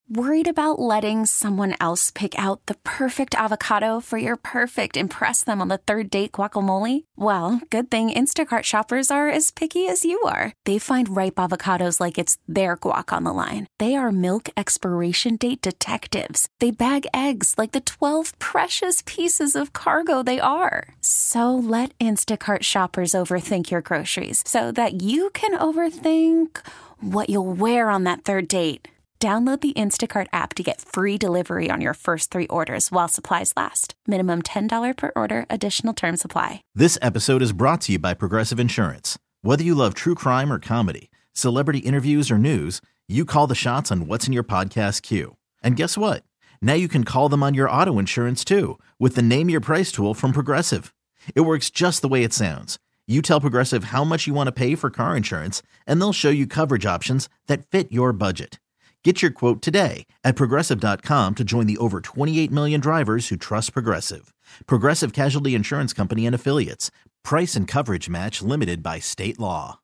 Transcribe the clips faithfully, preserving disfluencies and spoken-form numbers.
Worried about letting someone else pick out the perfect avocado for your perfect impress them on the third date guacamole? Well, good thing Instacart shoppers are as picky as you are. They find ripe avocados like it's their guac on the line. They are milk expiration date detectives. They bag eggs like the twelve precious pieces of cargo they are. So let Instacart shoppers overthink your groceries so that you can overthink what you'll wear on that third date. Download the Instacart app to get free delivery on your first three orders while supplies last. Minimum ten dollars per order. Additional terms apply. This episode is brought to you by Progressive Insurance. Whether you love true crime or comedy, celebrity interviews or news, you call the shots on what's in your podcast queue. And guess what? Now you can call them on your auto insurance too with the Name Your Price tool from Progressive. It works just the way it sounds. You tell Progressive how much you want to pay for car insurance, and they'll show you coverage options that fit your budget. Get your quote today at Progressive dot com to join the over twenty-eight million drivers who trust Progressive. Progressive Casualty Insurance Company and Affiliates. Price and coverage match limited by state law.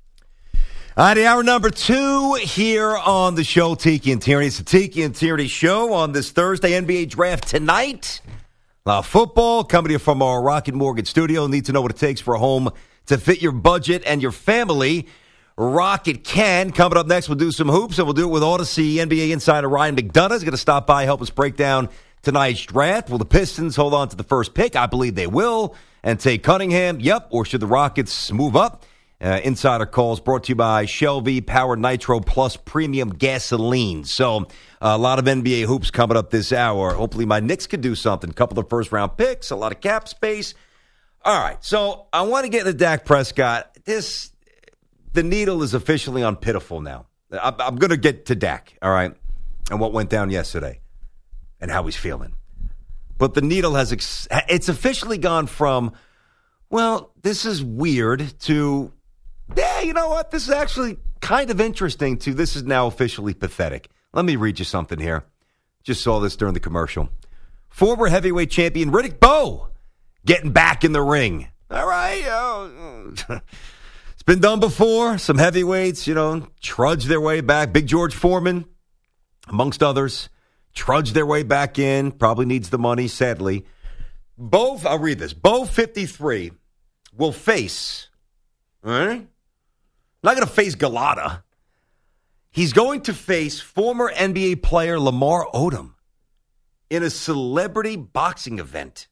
All right, hour number two here on the show, Tiki and Tierney. It's the Tiki and Tierney show on this Thursday N B A draft tonight. A lot of football coming to you from our Rocket Mortgage studio. Need to know what it takes for a home to fit your budget and your family. Rocket can. Coming up next, we'll do some hoops, and we'll do it with Odyssey N B A insider Ryan McDonough. He's going to stop by, help us break down tonight's draft. Will the Pistons hold on to the first pick? I believe they will. And take Cunningham? Yep. Or should the Rockets move up? Uh, insider calls brought to you by Shelby Power Nitro Plus Premium Gasoline. So uh, a lot of N B A hoops coming up this hour. Hopefully my Knicks could do something. A couple of first-round picks, a lot of cap space. All right, so I want to get into Dak Prescott. This... The needle is officially on pitiful now. I'm, I'm going to get to Dak, all right, and what went down yesterday and how he's feeling. But the needle has, ex- it's officially gone from, well, this is weird to, yeah, you know what, this is actually kind of interesting to this is now officially pathetic. Let me read you something here. Just saw this during the commercial. Former heavyweight champion Riddick Bowe getting back in the ring. All right, oh. It's been done before. Some heavyweights, you know, trudge their way back. Big George Foreman, amongst others, trudge their way back in. Probably needs the money, sadly. Bo, I'll read this. Bo fifty-three will face, all right? Not going to face Galata. He's going to face former N B A player Lamar Odom in a celebrity boxing event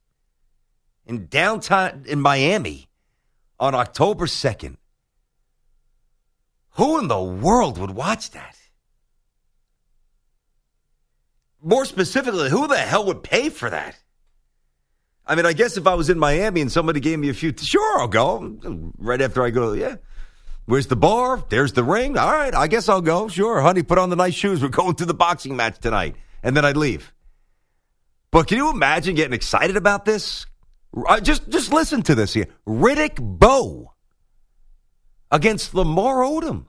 in downtown in Miami on October second. Who in the world would watch that? More specifically, who the hell would pay for that? I mean, I guess if I was in Miami and somebody gave me a few, sure, I'll go. Right after I go, yeah. Where's the bar? There's the ring. All right, I guess I'll go. Sure, honey, put on the nice shoes. We're going to the boxing match tonight. And then I'd leave. But can you imagine getting excited about this? Just, just listen to this here. Riddick Bowe against Lamar Odom.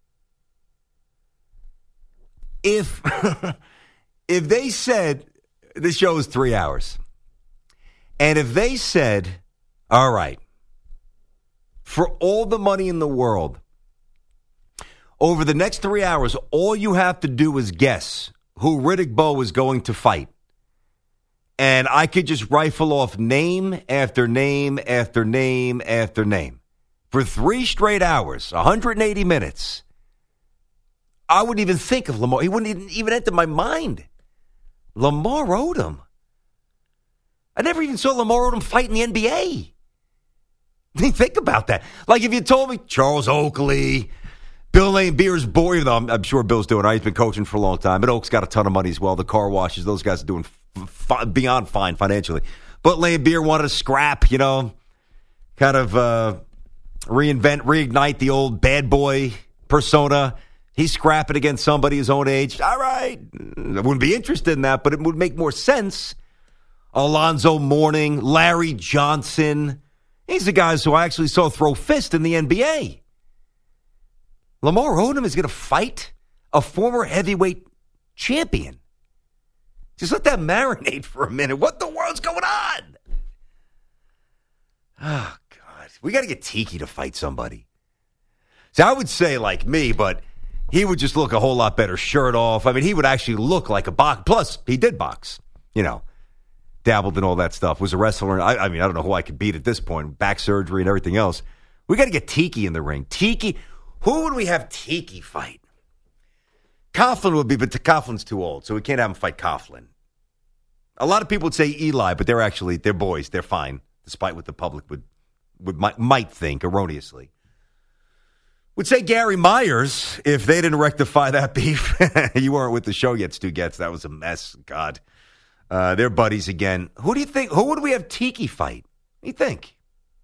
If if they said, this show is three hours, and if they said, all right, for all the money in the world, over the next three hours, all you have to do is guess who Riddick Bowe is going to fight. And I could just rifle off name after name after name after name. For three straight hours, one hundred eighty minutes, I wouldn't even think of Lamar. He wouldn't even, even enter my mind. Lamar Odom. I never even saw Lamar Odom fight in the N B A. Think about that. Like if you told me Charles Oakley, Bill Laimbeer's boy, even though I'm, I'm sure Bill's doing it. He's been coaching for a long time. But Oak's got a ton of money as well. The car washes, those guys are doing f- beyond fine financially. But Laimbeer wanted to scrap, you know, kind of uh, reinvent, reignite the old bad boy persona. He's scrapping against somebody his own age. All right. I wouldn't be interested in that, but it would make more sense. Alonzo Mourning, Larry Johnson. These are the guys who I actually saw throw fist in the N B A. Lamar Odom is going to fight a former heavyweight champion. Just let that marinate for a minute. What the world's going on? Oh, God. We got to get Tiki to fight somebody. So I would say like me, but he would just look a whole lot better shirt off. I mean, he would actually look like a box. Plus, he did box, you know, dabbled in all that stuff, was a wrestler. I, I mean, I don't know who I could beat at this point, back surgery and everything else. We got to get Tiki in the ring. Tiki, who would we have Tiki fight? Coughlin would be, but Coughlin's too old, so we can't have him fight Coughlin. A lot of people would say Eli, but they're actually, they're boys. They're fine, despite what the public would, would might, might think erroneously. Would say Gary Myers if they didn't rectify that beef. You weren't with the show yet, Stu Getz. That was a mess. God. Uh, they're buddies again. Who do you think? Who would we have Tiki fight? What do you think?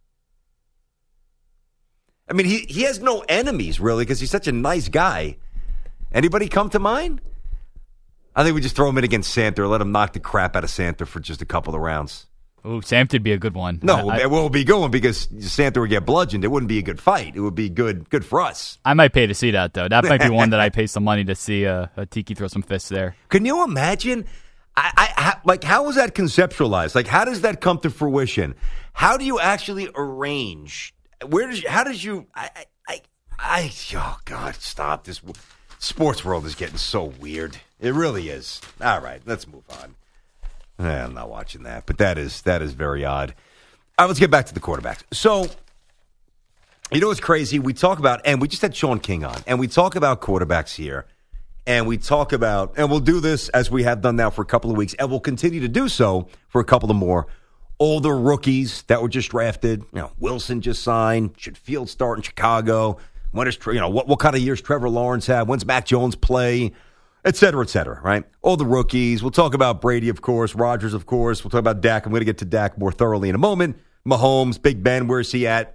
I mean, he, he has no enemies, really, because he's such a nice guy. Anybody come to mind? I think we just throw him in against Santa or let him knock the crap out of Santa for just a couple of rounds. Ooh, Sam'd be a good one. No, I, it won't be going because Santa would get bludgeoned. It wouldn't be a good fight. It would be good good for us. I might pay to see that, though. That might be one that I pay some money to see uh, a Tiki throw some fists there. Can you imagine? I, I how, like, how is that conceptualized? Like, how does that come to fruition? How do you actually arrange? Where does? How does you? I, I, I. Oh God! Stop this. Sports world is getting so weird. It really is. All right, let's move on. I'm not watching that, but that is that is very odd. All right, let's get back to the quarterbacks. So, you know what's crazy? We talk about, and we just had Sean King on, and we talk about quarterbacks here, and we talk about, and we'll do this as we have done now for a couple of weeks, and we'll continue to do so for a couple of more. All the rookies that were just drafted, you know, Wilson just signed, should Fields start in Chicago? When is, you know, what, what kind of years Trevor Lawrence have? When's Mac Jones play? Et cetera, et cetera, right? All the rookies. We'll talk about Brady, of course, Rodgers, of course. We'll talk about Dak. I'm going to get to Dak more thoroughly in a moment. Mahomes, Big Ben, where's he at?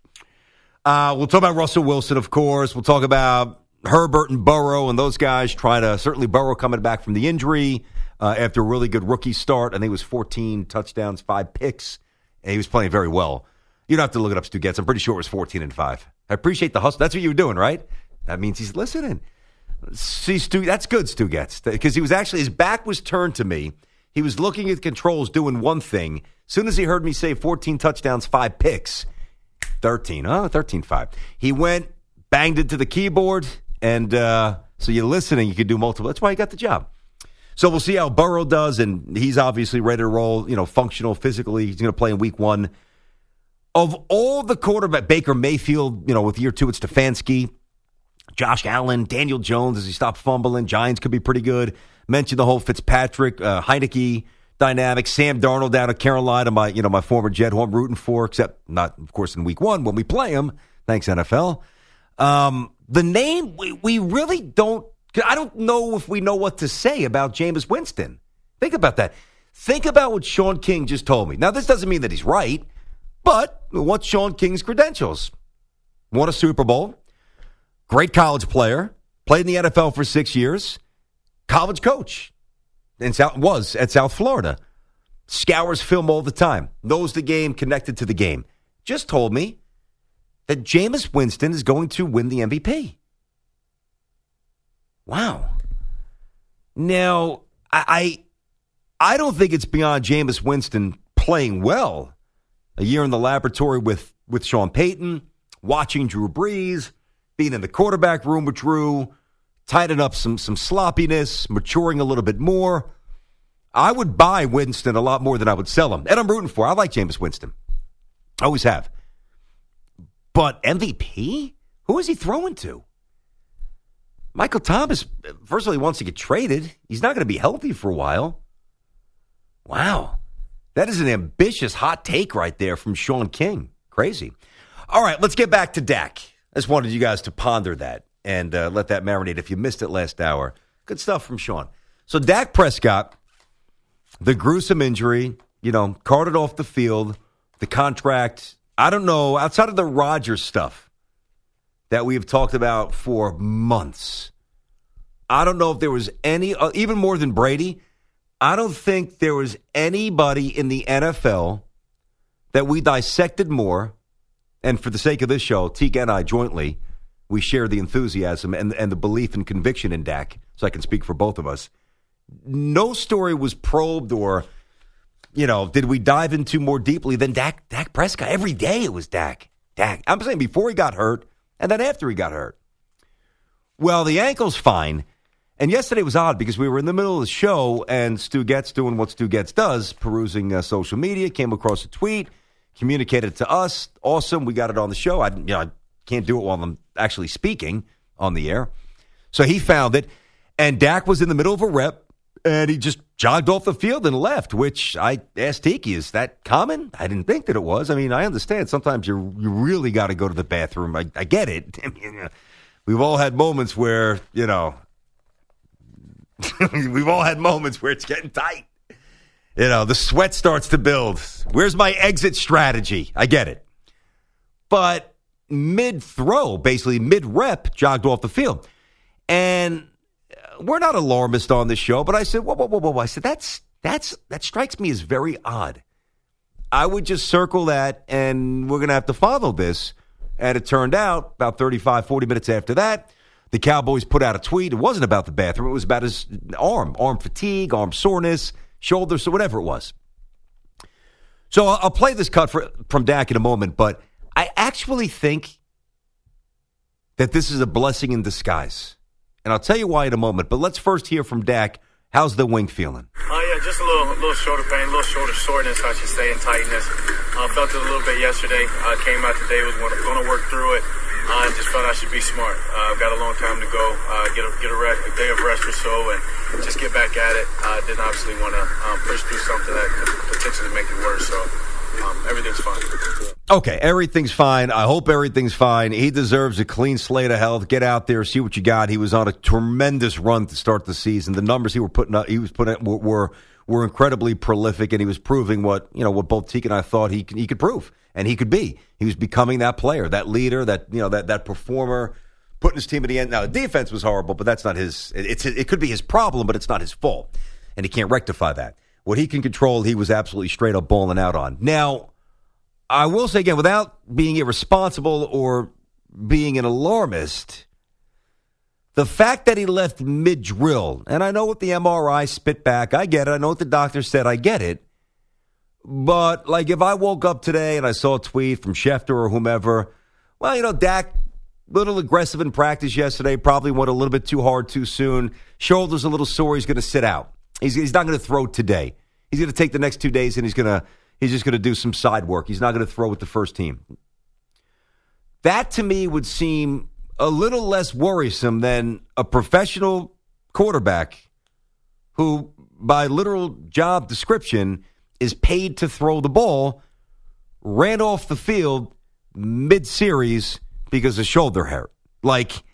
Uh, we'll talk about Russell Wilson, of course. We'll talk about Herbert and Burrow and those guys trying to, certainly Burrow coming back from the injury uh, after a really good rookie start. I think it was fourteen touchdowns, five picks, and he was playing very well. You don't have to look it up, Stu Getz. I'm pretty sure it was fourteen and five. I appreciate the hustle. That's what you were doing, right? That means he's listening. See, Stu, that's good, Stu Getz, because he was actually, his back was turned to me. He was looking at the controls, doing one thing. As soon as he heard me say fourteen touchdowns, five picks, thirteen, huh? thirteen five. He went, banged into the keyboard, and uh, so you're listening, you can do multiple. That's why he got the job. So we'll see how Burrow does, and he's obviously ready to roll, you know, functional, physically. He's going to play in week one. Of all the quarterback, Baker Mayfield, you know, with year two, it's Stefanski. Josh Allen, Daniel Jones, as he stopped fumbling. Giants could be pretty good. Mentioned the whole Fitzpatrick, uh, Heineke dynamic. Sam Darnold down at Carolina, my you know my former Jet, who I'm rooting for, except not, of course, in week one when we play him. Thanks, N F L. Um, the name, we, we really don't, I don't know if we know what to say about Jameis Winston. Think about that. Think about what Sean King just told me. Now, this doesn't mean that he's right, but what's Sean King's credentials? Won a Super Bowl. Great college player, played in the N F L for six years, college coach, and South, was at South Florida. Scours film all the time, knows the game, connected to the game. Just told me that Jameis Winston is going to win the M V P. Wow. Now, I, I, I don't think it's beyond Jameis Winston playing well. A year in the laboratory with, with Sean Payton, watching Drew Brees, being in the quarterback room with Drew, tightening up some some sloppiness, maturing a little bit more. I would buy Winston a lot more than I would sell him. And I'm rooting for. I like Jameis Winston. I always have. But M V P? Who is he throwing to? Michael Thomas, first of all, he wants to get traded. He's not going to be healthy for a while. Wow. That is an ambitious hot take right there from Sean King. Crazy. All right, let's get back to Dak. I just wanted you guys to ponder that and uh, let that marinate. If you missed it last hour, good stuff from Sean. So Dak Prescott, the gruesome injury, you know, carted off the field, the contract, I don't know, outside of the Rodgers stuff that we've talked about for months, I don't know if there was any, uh, even more than Brady, I don't think there was anybody in the N F L that we dissected more. And for the sake of this show, Teague and I jointly, we share the enthusiasm and, and the belief and conviction in Dak, so I can speak for both of us. No story was probed or, you know, did we dive into more deeply than Dak, Dak Prescott. Every day it was Dak. Dak. I'm saying before he got hurt and then after he got hurt. Well, the ankle's fine. And yesterday was odd because we were in the middle of the show and Stu Getz doing what Stu Getz does, perusing uh, social media, came across a tweet, communicated it to us. Awesome. We got it on the show. I, you know, I can't do it while I'm actually speaking on the air. So he found it. And Dak was in the middle of a rep and he just jogged off the field and left, which I asked Tiki, is that common? I didn't think that it was. I mean, I understand sometimes you you really got to go to the bathroom. I, I get it. I mean, we've all had moments where, you know, we've all had moments where it's getting tight. You know, the sweat starts to build. Where's my exit strategy? I get it. But mid-throw, basically mid-rep, jogged off the field. And we're not alarmist on this show, but I said, whoa, whoa, whoa, whoa. I said, that's, that's, that strikes me as very odd. I would just circle that, and we're going to have to follow this. And it turned out, about thirty-five, forty minutes after that, the Cowboys put out a tweet. It wasn't about the bathroom. It was about his arm, arm fatigue, arm soreness, shoulder, so whatever it was. So I'll, I'll play this cut for, from Dak in a moment, but I actually think that this is a blessing in disguise. And I'll tell you why in a moment, but let's first hear from Dak. How's the wing feeling? Oh, yeah, just a little little shoulder pain, a little shoulder soreness, I should say, and tightness. I uh, felt it a little bit yesterday. I uh, came out today, was going to work through it. I uh, just felt I should be smart. Uh, I've got a long time to go, uh, get, a, get a, rest, a day of rest or so, and just get back at it. I uh, didn't obviously want to um, push through something that could potentially make it worse, so um, everything's fine. Okay, everything's fine. I hope everything's fine. He deserves a clean slate of health. Get out there, see what you got. He was on a tremendous run to start the season. The numbers he were putting up, he was putting up were, were were incredibly prolific, and he was proving what you know what both Teak and I thought he he could prove, and he could be. He was becoming that player, that leader, that you know that that performer, putting his team at the end. Now the defense was horrible, but that's not his. It's it could be his problem, but it's not his fault, and he can't rectify that. What he can control, he was absolutely straight up balling out on. Now, I will say again, without being irresponsible or being an alarmist, the fact that he left mid-drill, and I know what the M R I spit back, I get it. I know what the doctor said, I get it. But, like, if I woke up today and I saw a tweet from Schefter or whomever, well, you know, Dak, a little aggressive in practice yesterday, probably went a little bit too hard too soon. Shoulder's a little sore, he's going to sit out. He's, he's not going to throw today. He's going to take the next two days and he's going to he's just going to do some side work. He's not going to throw with the first team. That, to me, would seem a little less worrisome than a professional quarterback who, by literal job description, is paid to throw the ball, ran off the field mid-series because of shoulder hurt. Like,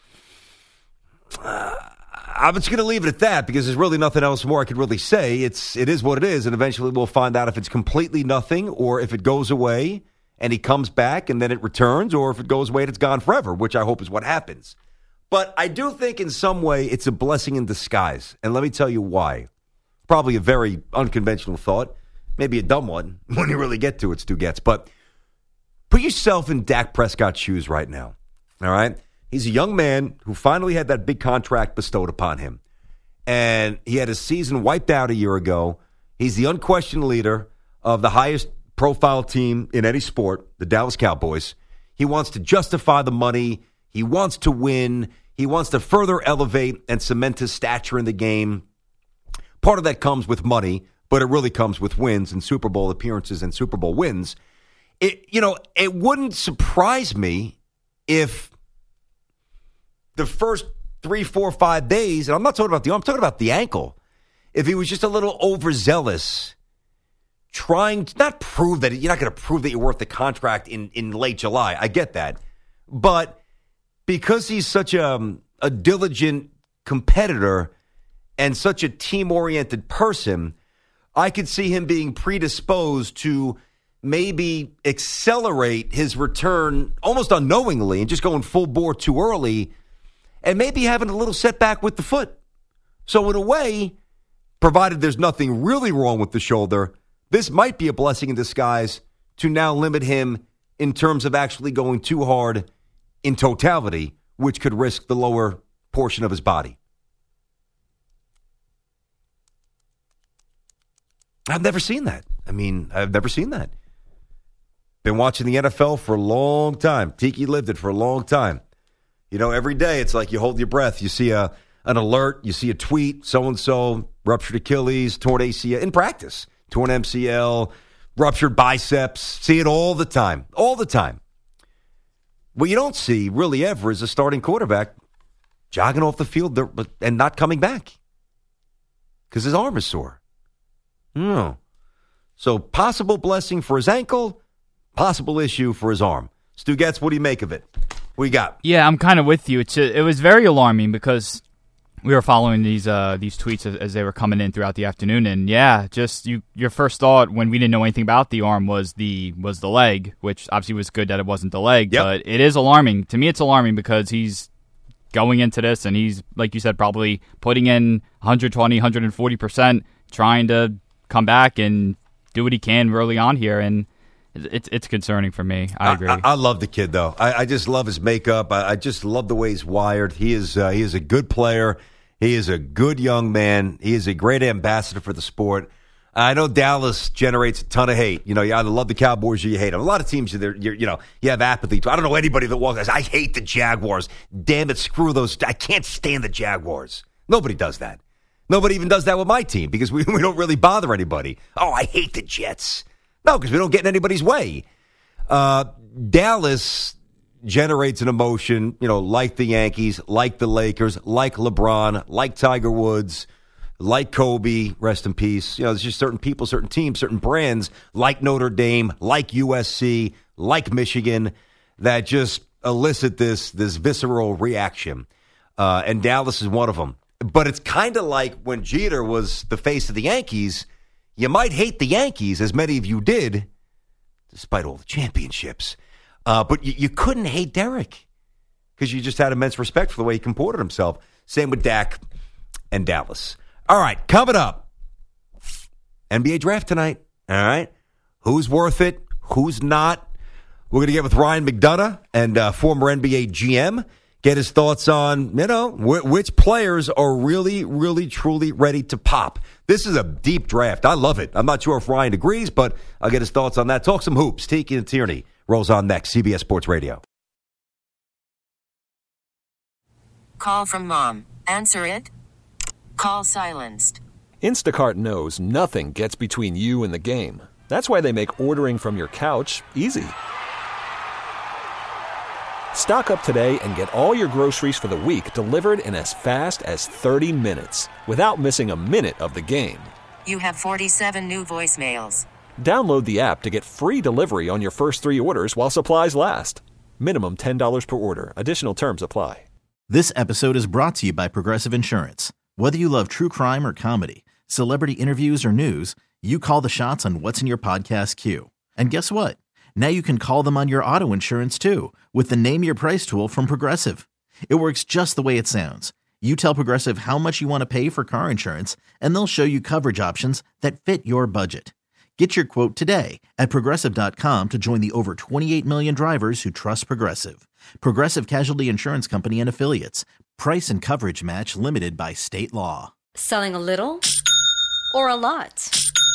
uh, I'm just going to leave it at that because there's really nothing else more I could really say. It's it is what it is, and eventually we'll find out if it's completely nothing or if it goes away and he comes back and then it returns, or if it goes away and it's gone forever, which I hope is what happens. But I do think in some way it's a blessing in disguise, and let me tell you why. Probably a very unconventional thought, maybe a dumb one when you really get to it, Stu Getz. But put yourself in Dak Prescott's shoes right now, all right? He's a young man who finally had that big contract bestowed upon him. And he had his season wiped out a year ago. He's the unquestioned leader of the highest profile team in any sport, the Dallas Cowboys. He wants to justify the money. He wants to win. He wants to further elevate and cement his stature in the game. Part of that comes with money, but it really comes with wins and Super Bowl appearances and Super Bowl wins. It, you know, it wouldn't surprise me if the first three, four, five days, and I'm not talking about the arm, I'm talking about the ankle, if he was just a little overzealous, trying to not prove that, you're not going to prove that you're worth the contract in, in late July. I get that. But because he's such a, a diligent competitor and such a team-oriented person, I could see him being predisposed to maybe accelerate his return almost unknowingly and just going full bore too early and maybe having a little setback with the foot. So in a way, provided there's nothing really wrong with the shoulder, this might be a blessing in disguise to now limit him in terms of actually going too hard in totality, which could risk the lower portion of his body. I've never seen that. I mean, I've never seen that. Been watching the N F L for a long time. Tiki lived it for a long time. You know, every day it's like you hold your breath. You see a an alert, you see a tweet, so-and-so ruptured Achilles, torn A C L in practice, torn M C L, ruptured biceps. See it all the time, all the time. What you don't see really ever is a starting quarterback jogging off the field and not coming back because his arm is sore. No. So possible blessing for his ankle, possible issue for his arm. Stu Getz, what do you make of it? What you got? Yeah, I'm kind of with you. It's a, it was very alarming because we were following these uh, these tweets as, as they were coming in throughout the afternoon, and yeah, just you your first thought when we didn't know anything about the arm was the was the leg, which obviously was good that it wasn't the leg, yep. But it is alarming. To me, it's alarming because he's going into this, and he's, like you said, probably putting in one twenty, one forty percent, trying to come back and do what he can early on here, and It's it's concerning for me. I agree. I, I, I love the kid, though. I, I just love his makeup. I, I just love the way he's wired. He is uh, he is a good player. He is a good young man. He is a great ambassador for the sport. I know Dallas generates a ton of hate. You know, you either love the Cowboys or you hate them. A lot of teams, you're, you're, you know, you have apathy. I don't know anybody that walks and says, I hate the Jaguars. Damn it, screw those. I can't stand the Jaguars. Nobody does that. Nobody even does that with my team because we, we don't really bother anybody. Oh, I hate the Jets. No, because we don't get in anybody's way. Uh, Dallas generates an emotion, you know, like the Yankees, like the Lakers, like LeBron, like Tiger Woods, like Kobe, rest in peace. You know, there's just certain people, certain teams, certain brands, like Notre Dame, like U S C, like Michigan, that just elicit this, this visceral reaction. Uh, and Dallas is one of them. But it's kind of like when Jeter was the face of the Yankees. You might hate the Yankees, as many of you did, despite all the championships. Uh, but you, you couldn't hate Derek because you just had immense respect for the way he comported himself. Same with Dak and Dallas. All right, coming up, N B A draft tonight. All right, who's worth it? Who's not? We're going to get with Ryan McDonough and uh, former N B A G M. Get his thoughts on, you know, wh- which players are really, really, truly ready to pop. This is a deep draft. I love it. I'm not sure if Ryan agrees, but I'll get his thoughts on that. Talk some hoops. Tiki and Tierney rolls on next. C B S Sports Radio. Call from mom. Answer it. Call silenced. Instacart knows nothing gets between you and the game. That's why they make ordering from your couch easy. Stock up today and get all your groceries for the week delivered in as fast as thirty minutes without missing a minute of the game. You have forty-seven new voicemails. Download the app to get free delivery on your first three orders while supplies last. Minimum ten dollars per order. Additional terms apply. This episode is brought to you by Progressive Insurance. Whether you love true crime or comedy, celebrity interviews or news, you call the shots on what's in your podcast queue. And guess what? Now you can call them on your auto insurance too with the Name Your Price tool from Progressive. It works just the way it sounds. You tell Progressive how much you want to pay for car insurance, and they'll show you coverage options that fit your budget. Get your quote today at Progressive dot com to join the over twenty-eight million drivers who trust Progressive. Progressive Casualty Insurance Company and Affiliates. Price and coverage match limited by state law. Selling a little or a lot?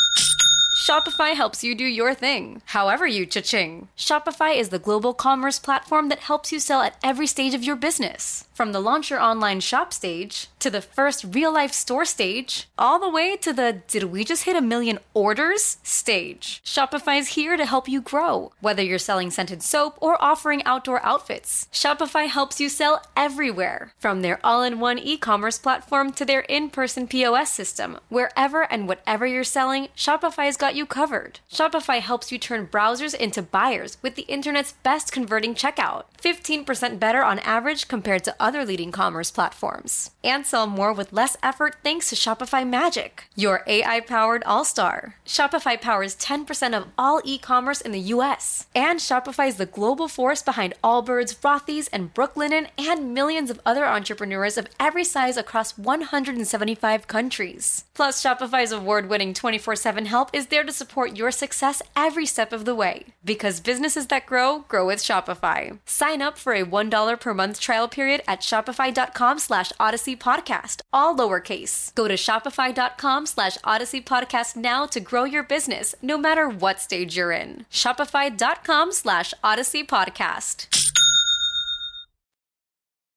Shopify helps you do your thing, however you cha-ching. Shopify is the global commerce platform that helps you sell at every stage of your business. From the launch your online shop stage, to the first real-life store stage, all the way to the did we just hit a million orders stage. Shopify's here to help you grow. Whether you're selling scented soap or offering outdoor outfits, Shopify helps you sell everywhere. From their all-in-one e-commerce platform to their in-person P O S system, wherever and whatever you're selling, Shopify's got you covered. Shopify helps you turn browsers into buyers with the internet's best converting checkout. fifteen percent better on average compared to other leading commerce platforms. And sell more with less effort thanks to Shopify Magic, your A I-powered all-star. Shopify powers ten percent of all e-commerce in the U S. And Shopify is the global force behind Allbirds, Rothy's, and Brooklinen, and millions of other entrepreneurs of every size across one hundred seventy-five countries. Plus, Shopify's award-winning twenty-four seven help is there to support your success every step of the way. Because businesses that grow, grow with Shopify. Sign up for a one dollar per month trial period at shopify.com slash Odyssey Podcast, all lowercase. Go to shopify.com slash Odyssey Podcast now to grow your business, no matter what stage you're in. Shopify.com slash Odyssey Podcast.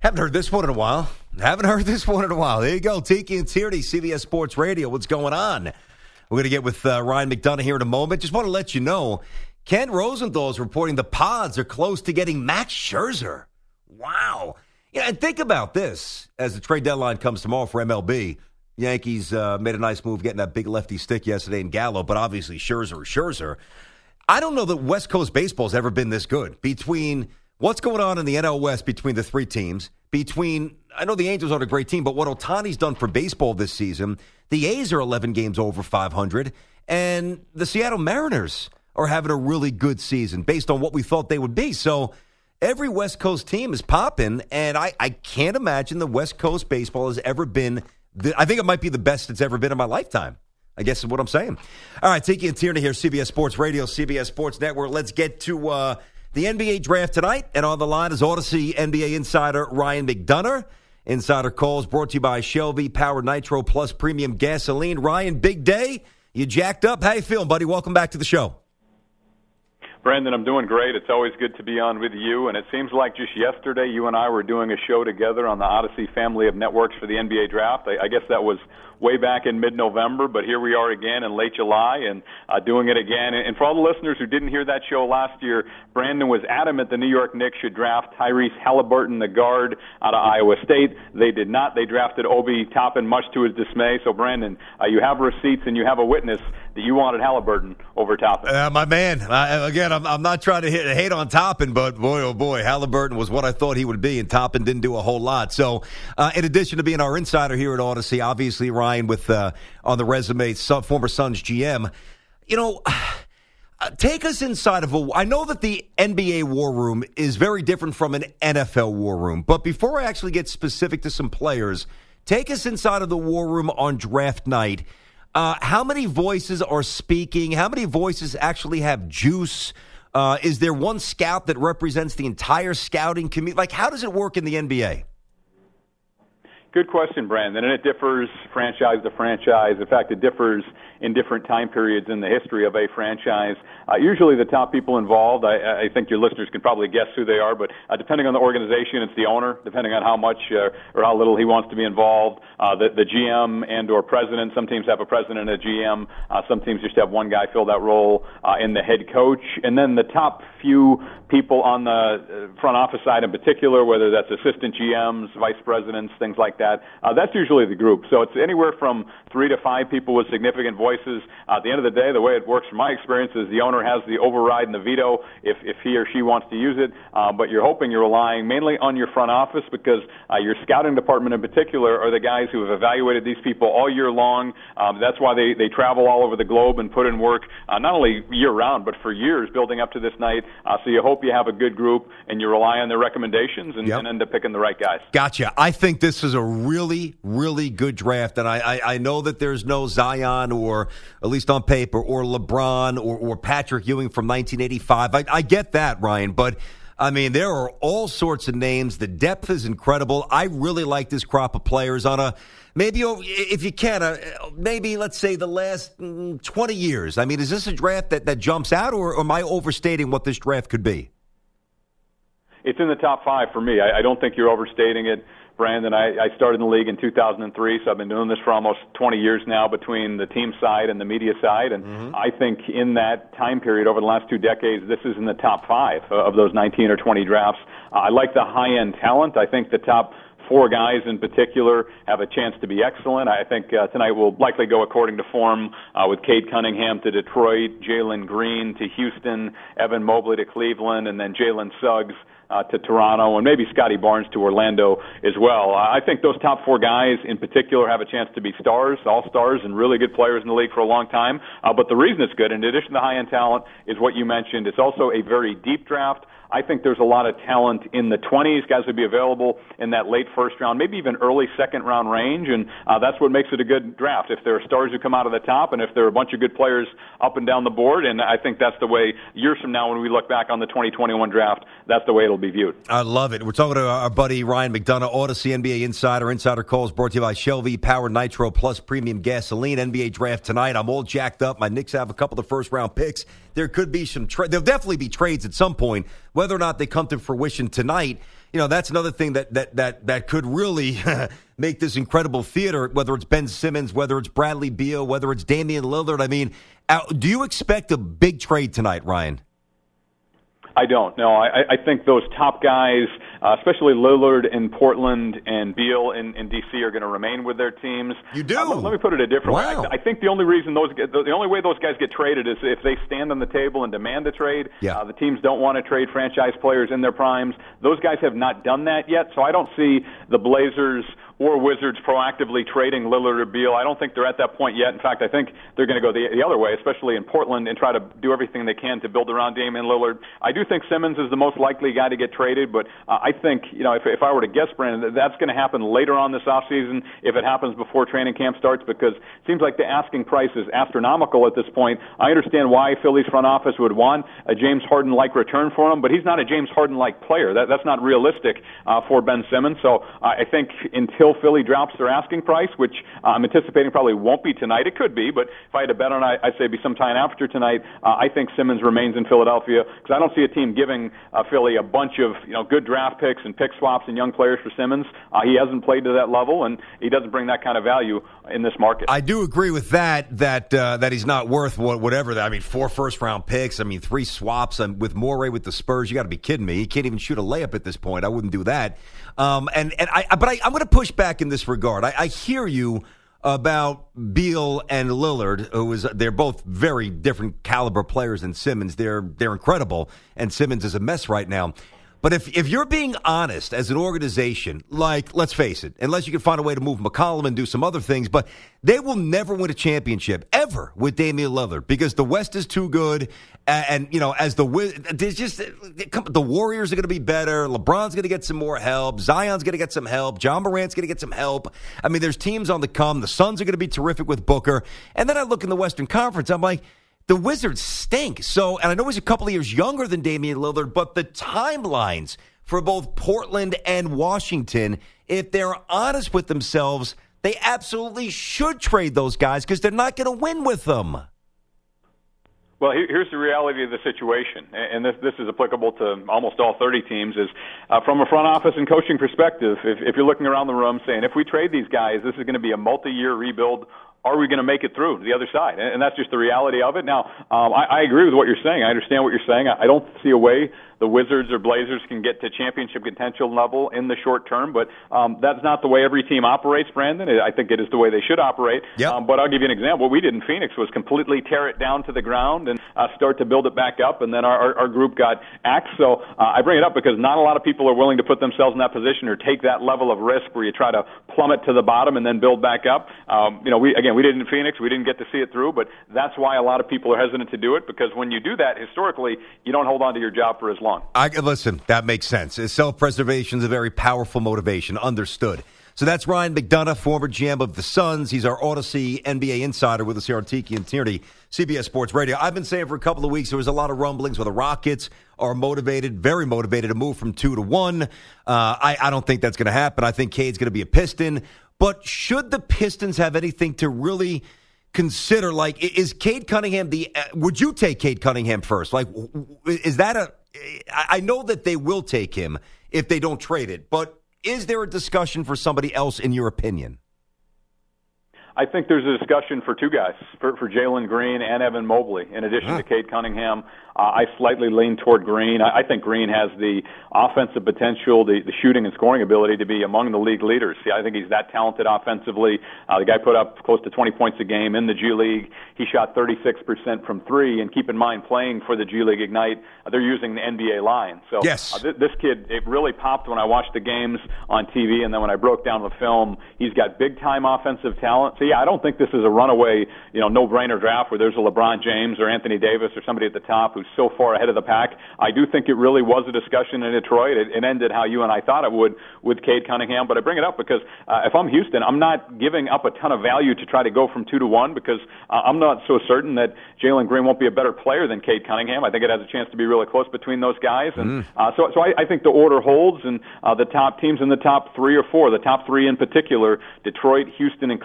Haven't heard this one in a while. Haven't heard this one in a while. There you go. Tiki and Tierney, C B S Sports Radio. What's going on? We're going to get with uh, Ryan McDonough here in a moment. Just want to let you know, Ken Rosenthal is reporting the Pods are close to getting Max Scherzer. Wow. Yeah, and think about this as the trade deadline comes tomorrow for M L B. Yankees uh, made a nice move getting that big lefty stick yesterday in Gallo, but obviously Scherzer is Scherzer. I don't know that West Coast baseball has ever been this good. Between what's going on in the N L West between the three teams, between, I know the Angels aren't a great team, but what Ohtani's done for baseball this season, the A's are eleven games over five hundred, and the Seattle Mariners are having a really good season based on what we thought they would be. So every West Coast team is popping, and I, I can't imagine the West Coast baseball has ever been, the, I think it might be the best it's ever been in my lifetime. I guess is what I'm saying. All right, Tiki and Tierney here, C B S Sports Radio, C B S Sports Network. Let's get to uh, the N B A draft tonight. And on the line is Odyssey N B A insider Ryan McDonough. Insider calls brought to you by Shelby Powered Nitro Plus Premium Gasoline. Ryan, big day. You jacked up. How you feeling, buddy? Welcome back to the show. Brandon, I'm doing great. It's always good to be on with you. And it seems like just yesterday you and I were doing a show together on the Odyssey family of networks for the N B A draft. I, I guess that was way back in mid-November, but here we are again in late July and uh, doing it again. And for all the listeners who didn't hear that show last year, Brandon was adamant the New York Knicks should draft Tyrese Halliburton, the guard out of Iowa State. They did not. They drafted Obi Toppin, much to his dismay. So, Brandon, uh, you have receipts and you have a witness that you wanted Halliburton over Toppin. Uh, my man, uh, again, I'm, I'm not trying to hit, hate on Toppin, but boy, oh boy, Halliburton was what I thought he would be, and Toppin didn't do a whole lot. So, uh, in addition to being our insider here at Odyssey, obviously, Ryan, with uh, on the resume, son, former Suns G M, you know, uh, take us inside of a. I know that the N B A war room is very different from an N F L war room, but before I actually get specific to some players, take us inside of the war room on draft night. Uh, how many voices are speaking? How many voices actually have juice? Uh, is there one scout that represents the entire scouting community? Like, how does it work in the N B A? Good question, Brandon, and it differs franchise to franchise. In fact, it differs in different time periods in the history of a franchise. Uh, usually the top people involved, I, I think your listeners can probably guess who they are, but uh, depending on the organization, it's the owner, depending on how much uh, or how little he wants to be involved. Uh, the, the G M and or president, some teams have a president and a G M. Uh, some teams just have one guy fill that role uh, in the head coach. And then the top few people on the front office side in particular, whether that's assistant G Ms, vice presidents, things like that, uh, that's usually the group. So it's anywhere from three to five people with significant voices. Uh, at the end of the day, the way it works from my experience is the owner has the override and the veto if, if he or she wants to use it, uh, but you're hoping you're relying mainly on your front office because uh, your scouting department in particular are the guys who have evaluated these people all year long. Um, that's why they, they travel all over the globe and put in work, uh, not only year-round, but for years building up to this night. Uh, so you hope you have a good group and you rely on their recommendations and, yep. and end up picking the right guys. Gotcha. I think this is a really, really good draft, and I, I, I know that there's no Zion or, at least on paper, or LeBron or, or Patrick Ewing from nineteen eighty-five. I, I get that, Ryan, but I mean, there are all sorts of names. The depth is incredible. I really like this crop of players on a maybe, if you can, uh, maybe let's say the last twenty years. I mean, is this a draft that, that jumps out, or, or am I overstating what this draft could be? It's in the top five for me. I, I don't think you're overstating it, Brandon. I, I started in the league in two thousand three, so I've been doing this for almost twenty years now between the team side and the media side. And mm-hmm. I think in that time period over the last two decades, this is in the top five of those nineteen or twenty drafts. Uh, I like the high-end talent. I think the top four guys in particular have a chance to be excellent. I think uh, tonight will likely go according to form uh, with Cade Cunningham to Detroit, Jalen Green to Houston, Evan Mobley to Cleveland, and then Jalen Suggs Uh, to Toronto, and maybe Scotty Barnes to Orlando as well. Uh, I think those top four guys in particular have a chance to be stars, all-stars, and really good players in the league for a long time. Uh, but the reason it's good, in addition to high-end talent, is what you mentioned. It's also a very deep draft. I think there's a lot of talent in the twenties, guys would be available in that late first round, maybe even early second round range, and uh, that's what makes it a good draft. If there are stars who come out of the top, and if there are a bunch of good players up and down the board, and I think that's the way years from now when we look back on the twenty twenty-one draft, that's the way it'll be viewed. I love it. We're talking to our buddy Ryan McDonough, Odyssey N B A Insider. Insider Calls brought to you by Shelby Powered Nitro Plus Premium Gasoline. N B A draft tonight. I'm all jacked up. My Knicks have a couple of first round picks. There could be some tra- there'll definitely be trades at some point. Whether or not they come to fruition tonight, you know, that's another thing that that that, that could really make this incredible theater, whether it's Ben Simmons, whether it's Bradley Beal, whether it's Damian Lillard. I mean, uh, do you expect a big trade tonight, Ryan? I don't. No, I, I think those top guys, uh, especially Lillard in Portland and Beal in, in D C, are going to remain with their teams. You do? Uh, let me put it a different wow. way. I, I think the only reason those, the only way those guys get traded is if they stand on the table and demand a trade. Yeah. Uh, the teams don't want to trade franchise players in their primes. Those guys have not done that yet, so I don't see the Blazers or Wizards proactively trading Lillard or Beal. I don't think they're at that point yet. In fact, I think they're going to go the, the other way, especially in Portland, and try to do everything they can to build around Damian Lillard. I do think Simmons is the most likely guy to get traded, but uh, I think, you know, if, if I were to guess, Brandon, that's going to happen later on this offseason if it happens before training camp starts, because it seems like the asking price is astronomical at this point. I understand why Philly's front office would want a James Harden-like return for him, but he's not a James Harden-like player. That, that's not realistic uh, for Ben Simmons. So uh, I think until Philly drops their asking price, which uh, I'm anticipating probably won't be tonight. It could be, but if I had to bet on it, I'd say it'd be sometime after tonight. Uh, I think Simmons remains in Philadelphia because I don't see a team giving uh, Philly a bunch of you know good draft picks and pick swaps and young players for Simmons. Uh, he hasn't played to that level, and he doesn't bring that kind of value in this market. I do agree with that. That uh, that he's not worth what, whatever. I mean, four first round picks. I mean, three swaps. And with Morey with the Spurs, you got to be kidding me. He can't even shoot a layup at this point. I wouldn't do that. Um, and and I, but I, I'm going to push back in this regard. I, I hear you about Beal and Lillard, who is they're both very different caliber players than Simmons. They're they're incredible, and Simmons is a mess right now. But if if you're being honest as an organization, like, let's face it, unless you can find a way to move McCollum and do some other things, but they will never win a championship, ever, with Damian Lillard, because the West is too good, and, and you know, as the there's just, the Warriors are going to be better, LeBron's going to get some more help, Zion's going to get some help, John Morant's going to get some help. I mean, there's teams on the come, the Suns are going to be terrific with Booker, and then I look in the Western Conference, I'm like, the Wizards stink. So, and I know he's a couple of years younger than Damian Lillard, but the timelines for both Portland and Washington, if they're honest with themselves, they absolutely should trade those guys because they're not going to win with them. Well, here's the reality of the situation, and this this is applicable to almost all thirty teams, is uh, from a front office and coaching perspective, if, if you're looking around the room saying, if we trade these guys, this is going to be a multi-year rebuild. Are we going to make it through to the other side? And that's just the reality of it. Now, um, I, I agree with what you're saying. I understand what you're saying. I, I don't see a way the Wizards or Blazers can get to championship contention level in the short term, but um, that's not the way every team operates, Brandon. I think it is the way they should operate. Yep. Um, but I'll give you an example. What we did in Phoenix was completely tear it down to the ground and uh, start to build it back up, and then our, our, our group got axed. So uh, I bring it up because not a lot of people are willing to put themselves in that position or take that level of risk where you try to plummet to the bottom and then build back up. Um, you know, we again, we did in Phoenix. We didn't get to see it through, but that's why a lot of people are hesitant to do it, because when you do that, historically, you don't hold on to your job for as long. I, listen, that makes sense. Self-preservation is a very powerful motivation. Understood. So that's Ryan McDonough, former G M of the Suns. He's our Odyssey N B A insider with us here on Tiki and Tierney, C B S Sports Radio. I've been saying for a couple of weeks there was a lot of rumblings where the Rockets are motivated, very motivated to move from two to one. Uh, I, I don't think that's going to happen. I think Cade's going to be a Piston. But should the Pistons have anything to really consider, like, is Cade Cunningham the uh, – would you take Cade Cunningham first? Like, is that a – I know that they will take him if they don't trade it, but is there a discussion for somebody else in your opinion? I think there's a discussion for two guys, for, for Jalen Green and Evan Mobley, in addition huh. to Cade Cunningham. Uh, I slightly lean toward Green. I, I think Green has the offensive potential, the, the shooting and scoring ability to be among the league leaders. See, I think he's that talented offensively. Uh, the guy put up close to twenty points a game in the G League. He shot thirty-six percent from three, and keep in mind, playing for the G League Ignite, uh, they're using the N B A line. So yes. uh, th- this kid, it really popped when I watched the games on T V, and then when I broke down the film, he's got big-time offensive talent. So, yeah, I don't think this is a runaway, you know, no-brainer draft where there's a LeBron James or Anthony Davis or somebody at the top who's so far ahead of the pack. I do think it really was a discussion in Detroit. It, it ended how you and I thought it would with Cade Cunningham, but I bring it up because uh, if I'm Houston, I'm not giving up a ton of value to try to go from two to one because uh, I'm not so certain that Jalen Green won't be a better player than Cade Cunningham. I think it has a chance to be really close between those guys, and mm. uh, so so I, I think the order holds, and uh, the top teams in the top three or four, the top three in particular, Detroit, Houston, and Cleveland, are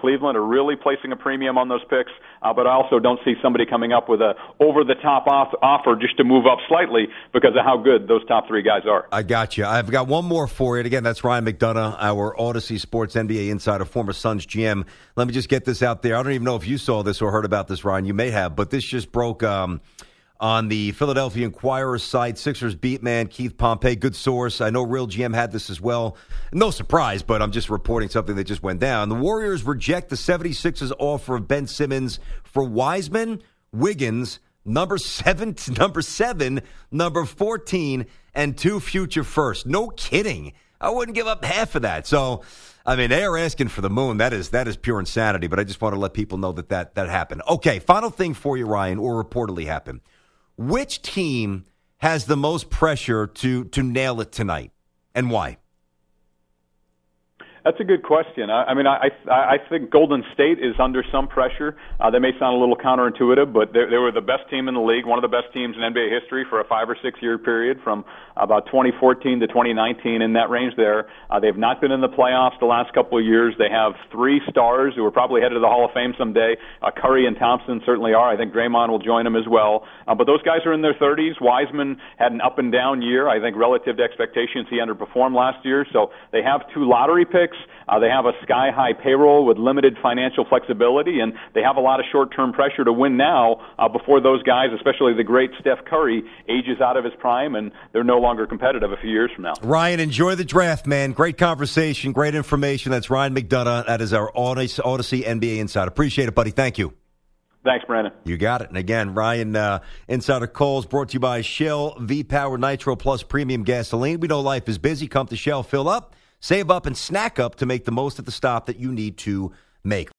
really placing a premium on those picks, uh, but I also don't see somebody coming up with a over-the-top off- offer just to move up slightly because of how good those top three guys are. I got you. I've got one more for you. And again, that's Ryan McDonough, our Odyssey Sports N B A insider, former Suns G M. Let me just get this out there. I don't even know if you saw this or heard about this, Ryan. You may have, but this just broke um, on the Philadelphia Inquirer site. Sixers beat man Keith Pompey, good source. I know Real G M had this as well. No surprise, but I'm just reporting something that just went down. The Warriors reject the 76ers offer of Ben Simmons for Wiseman, Wiggins, number seven, number seven, number fourteen, and two future firsts. No kidding. I wouldn't give up half of that. So, I mean, they are asking for the moon. That is that is pure insanity, but I just want to let people know that that, that happened. Okay, final thing for you, Ryan, or reportedly happened. Which team has the most pressure to to nail it tonight, and why? That's a good question. I, I mean, I, I I think Golden State is under some pressure. Uh, they may sound a little counterintuitive, but they, they were the best team in the league, one of the best teams in N B A history for a five or six year period from about twenty fourteen to twenty nineteen, in that range there. Uh, they've not been in the playoffs the last couple of years. They have three stars who are probably headed to the Hall of Fame someday. Uh, Curry and Thompson certainly are. I think Draymond will join them as well. Uh, but those guys are in their thirties. Wiseman had an up and down year. I think relative to expectations, he underperformed last year. So they have two lottery picks. Uh, they have a sky-high payroll with limited financial flexibility, and they have a lot of short-term pressure to win now uh, before those guys, especially the great Steph Curry, ages out of his prime, and they're no longer competitive a few years from now. Ryan, enjoy the draft, man. Great conversation, great information. That's Ryan McDonough. That is our Odyssey, Odyssey N B A Insider. Appreciate it, buddy. Thank you. Thanks, Brandon. You got it. And again, Ryan, uh, Insider Calls brought to you by Shell V-Power Nitro Plus Premium Gasoline. We know life is busy. Come to Shell, fill up, save up, and snack up to make the most of the stop that you need to make.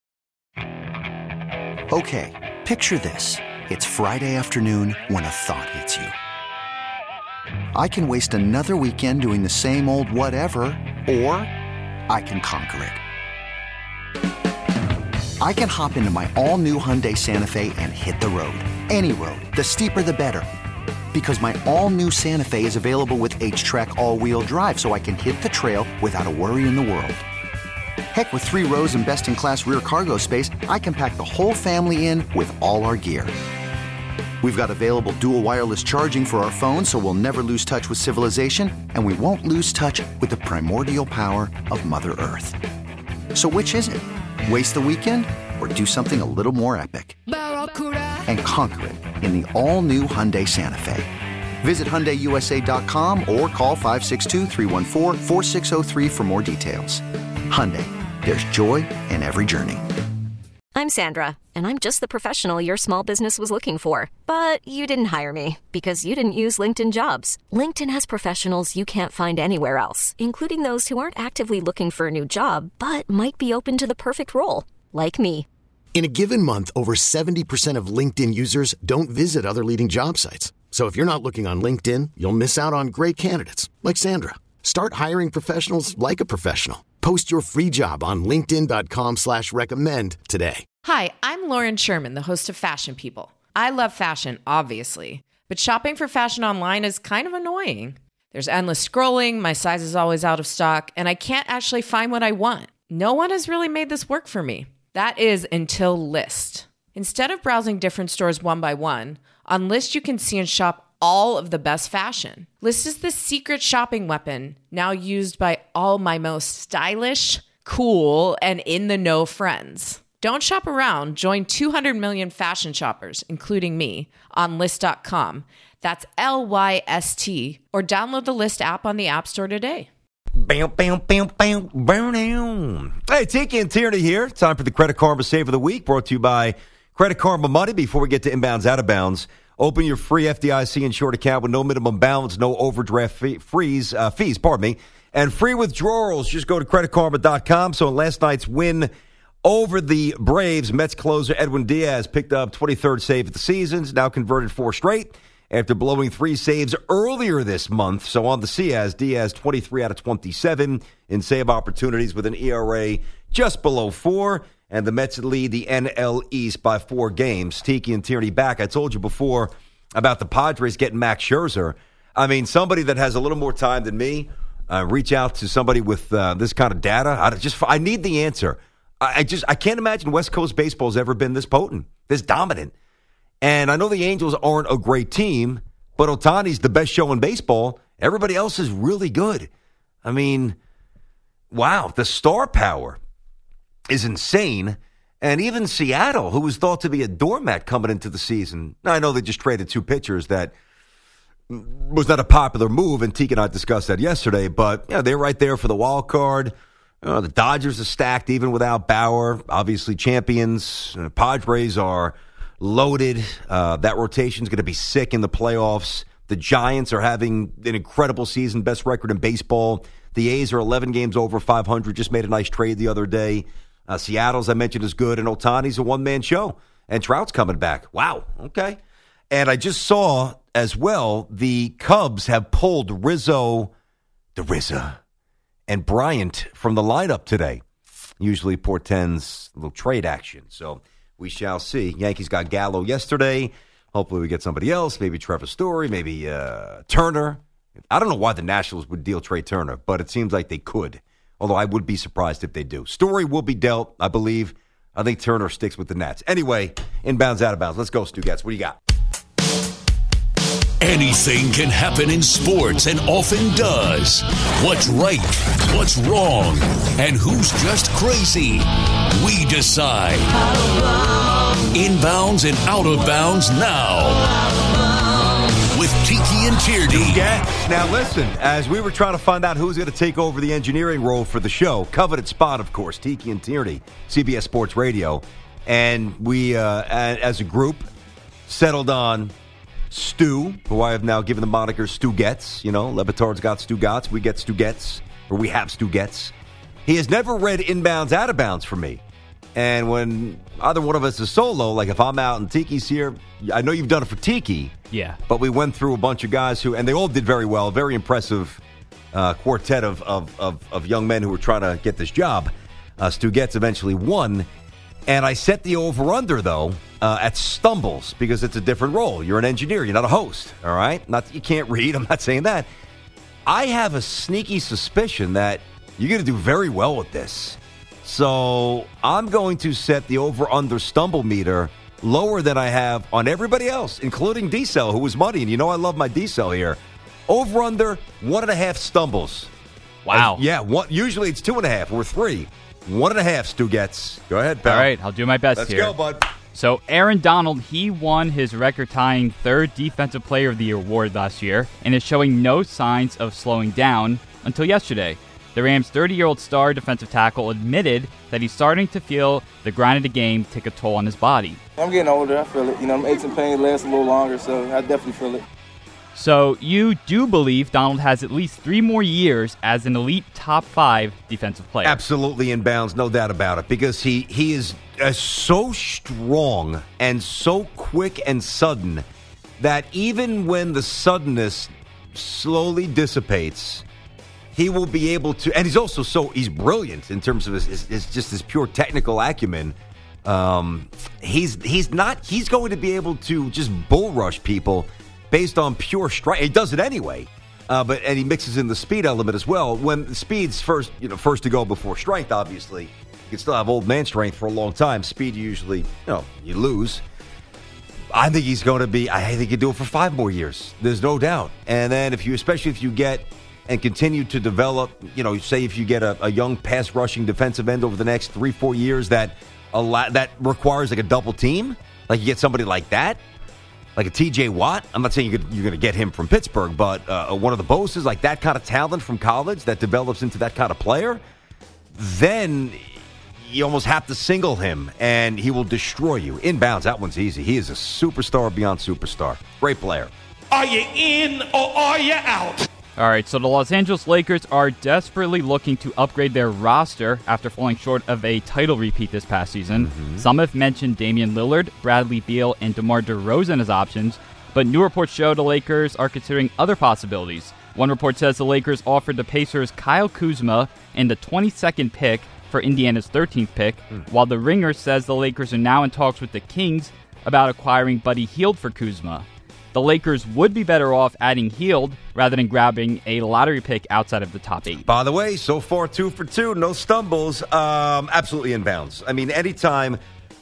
Okay, picture this. It's Friday afternoon when a thought hits you. I can waste another weekend doing the same old whatever, or I can conquer it. I can hop into my all-new Hyundai Santa Fe and hit the road. Any road. The steeper, the better. Because my all-new Santa Fe is available with H-Track all-wheel drive, so I can hit the trail without a worry in the world. Heck, with three rows and best-in-class rear cargo space, I can pack the whole family in with all our gear. We've got available dual wireless charging for our phones, so we'll never lose touch with civilization, and we won't lose touch with the primordial power of Mother Earth. So which is it? Waste the weekend or do something a little more epic? And conquer it in the all-new Hyundai Santa Fe. Visit Hyundai U S A dot com or call five six two, three one four, four six zero three for more details. Hyundai, there's joy in every journey. I'm Sandra, and I'm just the professional your small business was looking for. But you didn't hire me because you didn't use LinkedIn Jobs. LinkedIn has professionals you can't find anywhere else, including those who aren't actively looking for a new job, but might be open to the perfect role, like me. In a given month, over seventy percent of LinkedIn users don't visit other leading job sites. So if you're not looking on LinkedIn, you'll miss out on great candidates like Sandra. Start hiring professionals like a professional. Post your free job on linkedin dot com slash recommend today. Hi, I'm Lauren Sherman, the host of Fashion People. I love fashion, obviously, but shopping for fashion online is kind of annoying. There's endless scrolling, my size is always out of stock, and I can't actually find what I want. No one has really made this work for me. That is until Lyst. Instead of browsing different stores one by one, on Lyst you can see and shop all of the best fashion. Lyst is the secret shopping weapon now used by all my most stylish, cool, and in-the-know friends. Don't shop around. Join two hundred million fashion shoppers, including me, on Lyst dot com. That's L Y S T. Or download the Lyst app on the App Store today. Bam, bam, bam, bam, bam. Hey, Tiki and Tierney here. Time for the Credit Karma Save of the Week, brought to you by Credit Karma Money. Before we get to inbounds, out of bounds, open your free F D I C insured account with no minimum balance, no overdraft fee, freeze, uh, fees, pardon me, and free withdrawals. Just go to credit karma dot com. So in last night's win over the Braves, Mets closer Edwin Diaz picked up twenty-third save of the season, now converted four straight after blowing three saves earlier this month. So on the Ciaz, Diaz twenty-three out of twenty-seven in save opportunities with an E R A just below four. And the Mets lead the N L East by four games. Tiki and Tierney back. I told you before about the Padres getting Max Scherzer. I mean, somebody that has a little more time than me, uh, reach out to somebody with uh, this kind of data. I just I need the answer. I, I just I can't imagine West Coast baseball's ever been this potent, this dominant. And I know the Angels aren't a great team, but Ohtani's the best show in baseball. Everybody else is really good. I mean, wow, the star power is insane. And even Seattle, who was thought to be a doormat coming into the season. Now, I know they just traded two pitchers that was not a popular move, and Teague and I discussed that yesterday, but you know, they're right there for the wild card. You know, the Dodgers are stacked even without Bauer, obviously champions. Uh, Padres are loaded. Uh, that rotation is going to be sick in the playoffs. The Giants are having an incredible season, best record in baseball. The A's are eleven games over five hundred, just made a nice trade the other day. Uh, Seattle, as I mentioned, is good, and Ohtani's a one-man show. And Trout's coming back. Wow, okay. And I just saw, as well, the Cubs have pulled Rizzo, the Rizzo, and Bryant from the lineup today. Usually portends a little trade action. So we shall see. Yankees got Gallo yesterday. Hopefully we get somebody else, maybe Trevor Story, maybe uh, Turner. I don't know why the Nationals would deal Trey Turner, but it seems like they could. Although I would be surprised if they do. Story will be dealt, I believe. I think Turner sticks with the Nats. Anyway, inbounds, out of bounds. Let's go, Stu Getz. What do you got? Anything can happen in sports and often does. What's right? What's wrong? And who's just crazy? We decide. Inbounds and out of bounds now. With Tiki and Tierney. Now listen, as we were trying to find out who's going to take over the engineering role for the show, coveted spot, of course, Tiki and Tierney, C B S Sports Radio, and we, uh, as a group, settled on Stu, who I have now given the moniker Stu Getz. You know, Le Batard's got Stu Getz, we get Stu Getz, or we have Stu Getz. He has never read inbounds, out of bounds for me. And when either one of us is solo, like if I'm out and Tiki's here, I know you've done it for Tiki. Yeah. But we went through a bunch of guys who, and they all did very well, very impressive uh, quartet of, of, of, of young men who were trying to get this job. Uh, Stu Getz eventually won. And I set the over-under, though, uh, at stumbles, because it's a different role. You're an engineer. You're not a host, all right? Not that you can't read. I'm not saying that. I have a sneaky suspicion that you're going to do very well with this. So I'm going to set the over-under stumble meter lower than I have on everybody else, including D-Cell, who was money. And you know I love my D-Cell here. Over-under, one and a half stumbles. Wow. Uh, yeah, one, usually it's two and a half or three. One and a half, Stu Getz. Go ahead, pal. All right, I'll do my best Let's here. Let's go, bud. So Aaron Donald, he won his record-tying third Defensive Player of the Year award last year and is showing no signs of slowing down until yesterday. The Rams' thirty-year-old star defensive tackle admitted that he's starting to feel the grind of the game take a toll on his body. I'm getting older. I feel it. You know, my aches and pains last a little longer, so I definitely feel it. So you do believe Donald has at least three more years as an elite top five defensive player? Absolutely in bounds, no doubt about it, because he, he is uh, so strong and so quick and sudden that even when the suddenness slowly dissipates, he will be able to, and he's also so, he's brilliant in terms of his, his, his just his pure technical acumen. Um, he's he's not, he's going to be able to just bull rush people based on pure strength. He does it anyway, uh, but and he mixes in the speed element as well. When the speed's first, you know, first to go before strength, obviously, you can still have old man strength for a long time. Speed usually, you know, you lose. I think he's going to be, I think he can do it for five more years. There's no doubt. And then if you, especially if you get and continue to develop, you know, say if you get a, a young pass rushing defensive end over the next three, four years that a lot, that requires like a double team, like you get somebody like that, like a T J Watt. I'm not saying you could, you're going to get him from Pittsburgh, but uh, one of the Boses, like that kind of talent from college that develops into that kind of player, then you almost have to single him, and he will destroy you. Inbounds, that one's easy. He is a superstar beyond superstar. Great player. Are you in or are you out? All right, so the Los Angeles Lakers are desperately looking to upgrade their roster after falling short of a title repeat this past season. Mm-hmm. Some have mentioned Damian Lillard, Bradley Beal, and DeMar DeRozan as options, but new reports show the Lakers are considering other possibilities. One report says the Lakers offered the Pacers Kyle Kuzma and the twenty-second pick for Indiana's thirteenth pick, mm. while the Ringer says the Lakers are now in talks with the Kings about acquiring Buddy Hield for Kuzma. the Lakers would be better off adding Hield rather than grabbing a lottery pick outside of the top eight. By the way, so far two for two, no stumbles, um, absolutely in bounds. I mean, anytime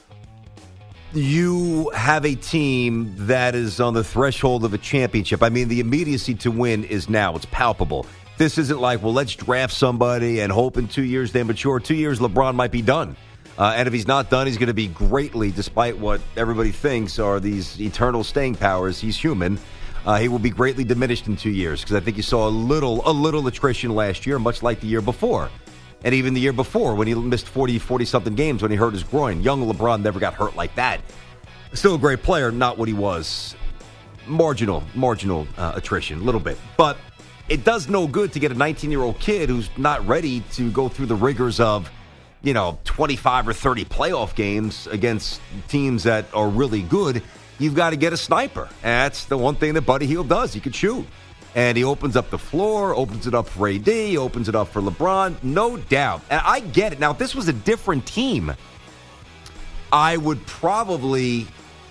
you have a team that is on the threshold of a championship, I mean, the immediacy to win is now. It's palpable. This isn't like, well, let's draft somebody and hope in two years they mature. Two years, LeBron might be done. Uh, and if he's not done, he's going to be greatly, despite what everybody thinks are these eternal staying powers. He's human. Uh, he will be greatly diminished in two years because I think you saw a little, a little attrition last year, much like the year before. And even the year before when he missed forty, forty-something games when he hurt his groin. Young LeBron never got hurt like that. Still a great player, not what he was. Marginal, marginal uh, attrition, a little bit. But it does no good to get a nineteen-year-old kid who's not ready to go through the rigors of, you know, twenty-five or thirty playoff games against teams that are really good. You've got to get a sniper. And that's the one thing that Buddy Hield does. He can shoot. And he opens up the floor, opens it up for A D, opens it up for LeBron, no doubt. And I get it. Now, if this was a different team, I would probably,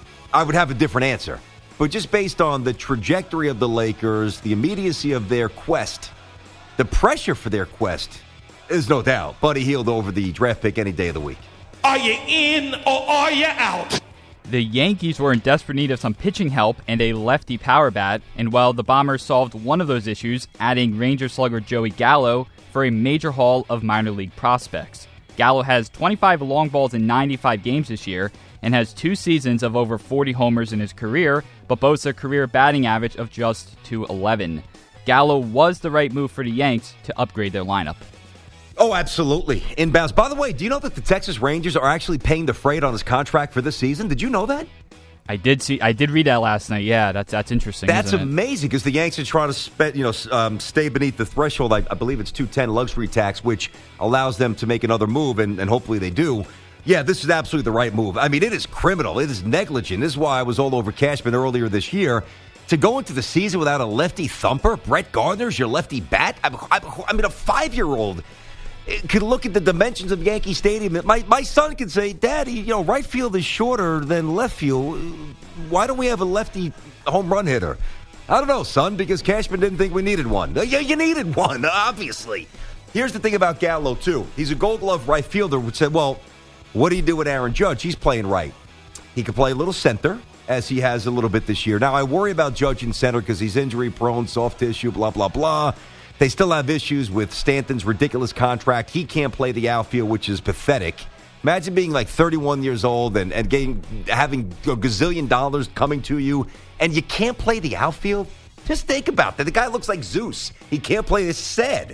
I would have a different answer. But just based on the trajectory of the Lakers, the immediacy of their quest, the pressure for their quest, is no doubt Buddy Hield over the draft pick any day of the week. Are you in or are you out? The Yankees were in desperate need of some pitching help and a lefty power bat, and while the Bombers solved one of those issues, adding Ranger slugger Joey Gallo for a major haul of minor league prospects. Gallo has twenty-five long balls in ninety-five games this year and has two seasons of over forty homers in his career, but boasts a career batting average of just two eleven. Gallo was the right move for the Yanks to upgrade their lineup. Oh, absolutely. Inbounds. By the way, do you know that the Texas Rangers are actually paying the freight on his contract for this season? Did you know that? I did see. I did read that last night. Yeah, that's that's interesting. That's isn't amazing because the Yanks are trying to spe- you know, um, stay beneath the threshold. I, I believe it's two ten luxury tax, which allows them to make another move, and, and hopefully they do. Yeah, this is absolutely the right move. I mean, it is criminal. It is negligent. This is why I was all over Cashman earlier this year. To go into the season without a lefty thumper, Brett Gardner's your lefty bat. I, I, I mean, a five-year-old could look at the dimensions of Yankee Stadium. My my son can say, Daddy, you know, right field is shorter than left field. Why don't we have a lefty home run hitter? I don't know, son, because Cashman didn't think we needed one. Yeah, you needed one, obviously. Here's the thing about Gallo, too. He's a Gold Glove right fielder, which said, well, what do you do with Aaron Judge? He's playing right. He can play a little center, as he has a little bit this year. Now, I worry about Judge in center because he's injury-prone, soft tissue, blah, blah, blah. They still have issues with Stanton's ridiculous contract. He can't play the outfield, which is pathetic. Imagine being like thirty-one years old and, and getting having a gazillion dollars coming to you, and you can't play the outfield? Just think about that. The guy looks like Zeus. He can't play. It's sad.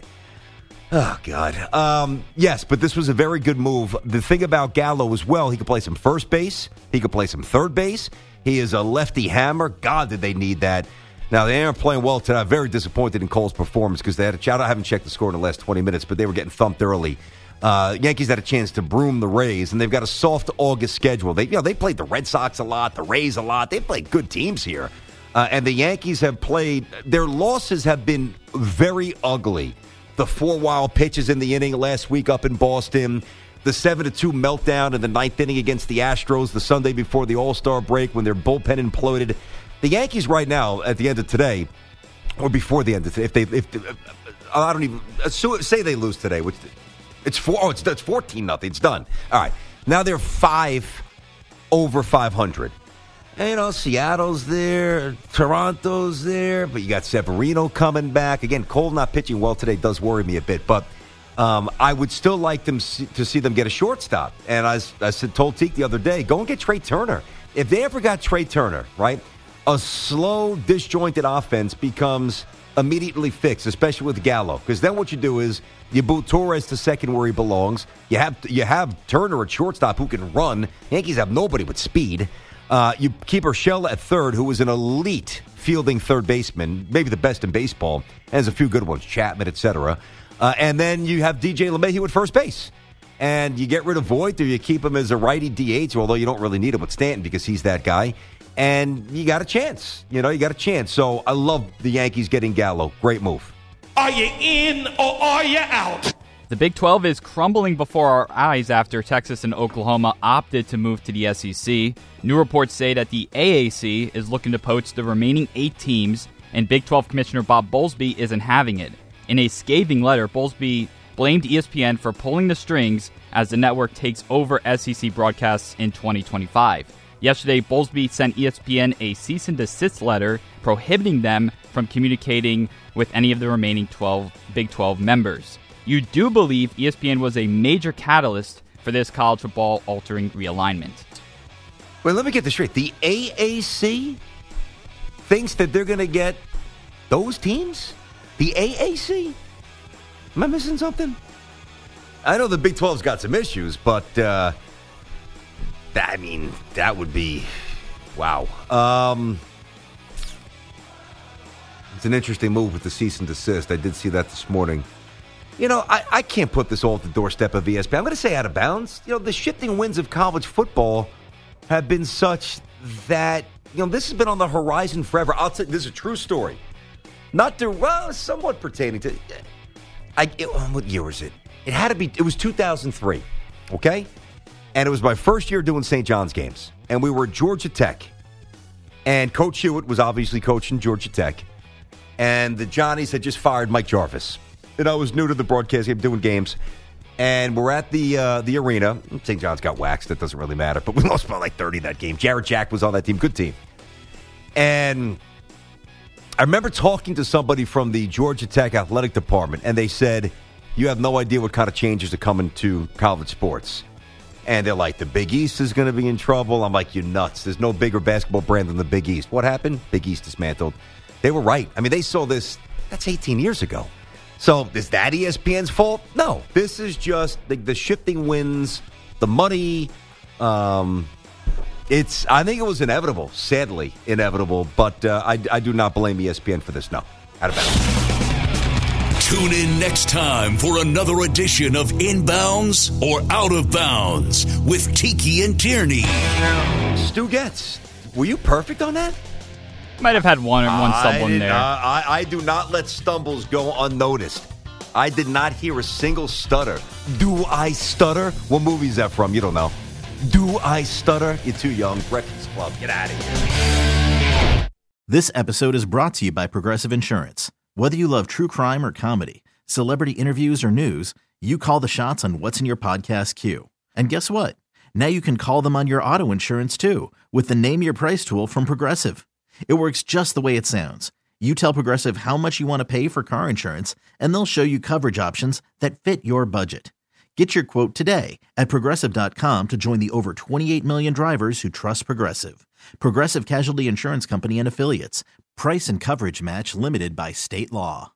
Oh, God. Um, yes, but this was a very good move. The thing about Gallo as well, he could play some first base. He could play some third base. He is a lefty hammer. God, did they need that. Now, they aren't playing well today. I'm very disappointed in Cole's performance because they had a chance. I haven't checked the score in the last twenty minutes, but they were getting thumped early. Uh, Yankees had a chance to broom the Rays, and they've got a soft August schedule. They, you know, they played the Red Sox a lot, the Rays a lot. They played good teams here. Uh, and the Yankees have played, their losses have been very ugly. The four wild pitches in the inning last week up in Boston, the seven to two meltdown in the ninth inning against the Astros the Sunday before the All-Star break when their bullpen imploded. The Yankees right now, at the end of today, or before the end of today, if they, if they, I don't even, say they lose today, which it's four, oh, it's, it's fourteen nothing, it's done. All right, now they're five over five hundred. And, you know, Seattle's there, Toronto's there, but you got Severino coming back. Again, Cole not pitching well today does worry me a bit, but um, I would still like them to see them get a shortstop. And as I said, told Teak the other day, go and get Trey Turner. If they ever got Trey Turner, right, a slow, disjointed offense becomes immediately fixed, especially with Gallo. Because then what you do is you boot Torres to second where he belongs. You have you have Turner at shortstop who can run. Yankees have nobody with speed. Uh, you keep Urshela at third, who is an elite fielding third baseman, maybe the best in baseball, and has a few good ones, Chapman, et cetera. Uh, and then you have D J LeMahieu at first base. And you get rid of Voit, or you keep him as a righty D H, although you don't really need him with Stanton because he's that guy. And you got a chance. You know, you got a chance. So I love the Yankees getting Gallo. Great move. Are you in or are you out? The Big twelve is crumbling before our eyes after Texas and Oklahoma opted to move to the S E C. New reports say that the A A C is looking to poach the remaining eight teams, and Big twelve Commissioner Bob Bowlesby isn't having it. In a scathing letter, Bowlesby blamed E S P N for pulling the strings as the network takes over S E C broadcasts in twenty twenty-five. Yesterday, Bowlesby sent E S P N a cease and desist letter prohibiting them from communicating with any of the remaining twelve Big twelve members. You do believe E S P N was a major catalyst for this college football altering realignment. Wait, let me get this straight. The A A C thinks that they're going to get those teams? The A A C? Am I missing something? I know the Big twelve's got some issues, but, uh, that, I mean, that would be, wow. Um, it's an interesting move with the cease and desist. I did see that this morning. You know, I, I can't put this all at the doorstep of E S P N. I'm going to say out of bounds. You know, the shifting winds of college football have been such that, you know, this has been on the horizon forever. I'll tell you, this is a true story. Not to, well, somewhat pertaining to, I, it, what year was it? It had to be, it was two thousand three, okay? And it was my first year doing Saint John's games. And we were at Georgia Tech. And Coach Hewitt was obviously coaching Georgia Tech. And the Johnnies had just fired Mike Jarvis. And I was new to the broadcast game, doing games. And we're at the uh, the arena. Saint John's got waxed. It doesn't really matter. But we lost by like thirty that game. Jared Jack was on that team. Good team. And I remember talking to somebody from the Georgia Tech athletic department. And they said, you have no idea what kind of changes are coming to college sports. And they're like, the Big East is going to be in trouble. I'm like, you're nuts. There's no bigger basketball brand than the Big East. What happened? Big East dismantled. They were right. I mean, they saw this. That's eighteen years ago. So is that E S P N's fault? No. This is just the, the shifting winds, the money. Um, it's. I think it was inevitable, sadly inevitable, but uh, I, I do not blame E S P N for this. No. Out of bounds. Tune in next time for another edition of Inbounds or Out of Bounds with Tiki and Tierney. Stu Getz, were you perfect on that? Might have had one or one stumble in there. Uh, I, I do not let stumbles go unnoticed. I did not hear a single stutter. Do I stutter? What movie is that from? You don't know. Do I stutter? You're too young. Breakfast Club. Get out of here. This episode is brought to you by Progressive Insurance. Whether you love true crime or comedy, celebrity interviews or news, you call the shots on what's in your podcast queue. And guess what? Now you can call them on your auto insurance too with the Name Your Price tool from Progressive. It works just the way it sounds. You tell Progressive how much you want to pay for car insurance, and they'll show you coverage options that fit your budget. Get your quote today at Progressive dot com to join the over twenty-eight million drivers who trust Progressive. Progressive Casualty Insurance Company and Affiliates. Price and coverage match limited by state law.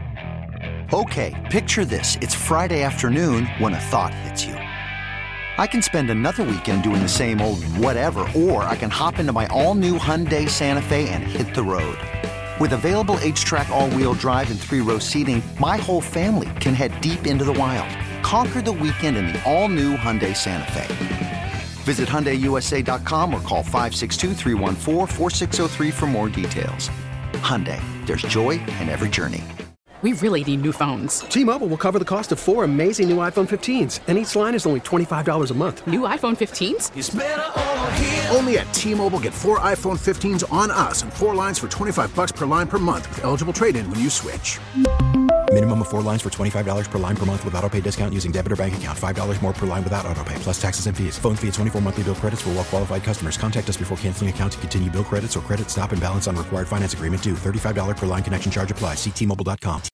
Okay, picture this. It's Friday afternoon when a thought hits you. I can spend another weekend doing the same old whatever, or I can hop into my all-new Hyundai Santa Fe and hit the road. With available H-Track all-wheel drive and three-row seating, my whole family can head deep into the wild. Conquer the weekend in the all-new Hyundai Santa Fe. Visit Hyundai U S A dot com or call five six two, three one four, four six zero three for more details. Hyundai, there's joy in every journey. We really need new phones. T-Mobile will cover the cost of four amazing new iPhone fifteens, and each line is only twenty-five dollars a month. New iPhone fifteens? It's better over here. Only at T-Mobile, get four iPhone fifteens on us and four lines for twenty-five dollars per line per month with eligible trade-in when you switch. Minimum of four lines for twenty-five dollars per line per month with autopay discount using debit or bank account. five dollars more per line without autopay, plus taxes and fees. Phone fee at twenty-four monthly bill credits for well-qualified customers. Contact us before canceling account to continue bill credits or credit stop and balance on required finance agreement due. thirty-five dollars per line connection charge applies. See T Mobile dot com.